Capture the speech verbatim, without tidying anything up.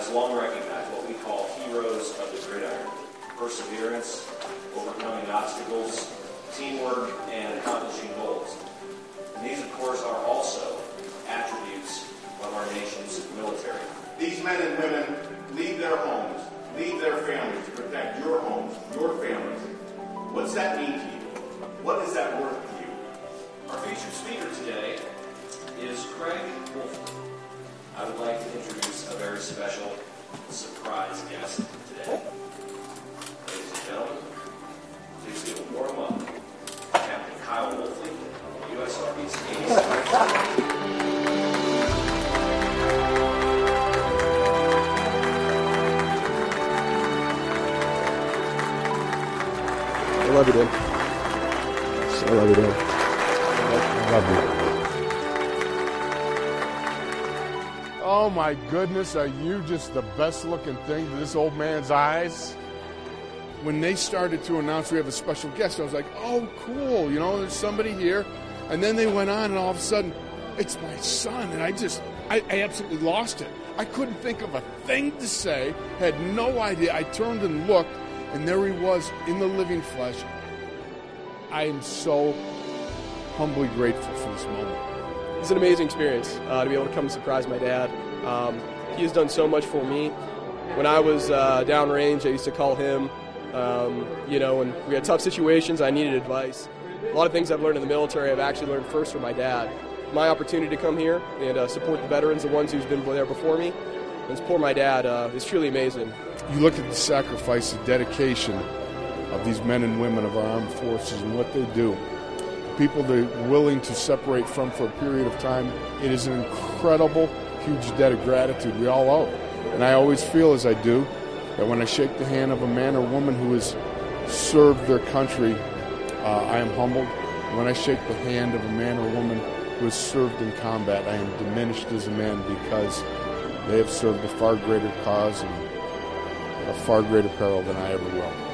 has long recognized what we call heroes of the gridiron: perseverance, overcoming obstacles, teamwork, and accomplishing goals. And these, of course, are also attributes of our nation's military. These men and women leave their homes, leave their families to protect your homes, your families. What's that mean to you? What is that worth to you? Our featured speaker today is Craig Wolfley. I would like to introduce a very special surprise guest today. Ladies and gentlemen, please give a warm welcome to Captain Kyle Wolfley, U S Army's eighty-seventh. I love you, Dad. I love you, Dad. I love you. Oh my goodness, are you just the best looking thing to this old man's eyes? When they started to announce we have a special guest, I was like, oh cool, you know, there's somebody here. And then they went on and all of a sudden, it's my son. And I just, I, I absolutely lost it. I couldn't think of a thing to say, had no idea. I turned and looked, and there he was in the living flesh. I am so humbly grateful for this moment. It's an amazing experience uh, to be able to come and surprise my dad. Um, he has done so much for me. When I was uh, downrange, I used to call him, um, you know, when we had tough situations, I needed advice. A lot of things I've learned in the military I've actually learned first from my dad. My opportunity to come here and uh, support the veterans, the ones who's been there before me, and support my dad uh, is truly amazing. You look at the sacrifice, the dedication of these men and women of our armed forces and what they do. People they're willing to separate from for a period of time. It is an incredible, huge debt of gratitude we all owe. And I always feel as I do that when I shake the hand of a man or woman who has served their country, uh, I am humbled. When I shake the hand of a man or woman who has served in combat, I am diminished as a man because they have served a far greater cause and a far greater peril than I ever will.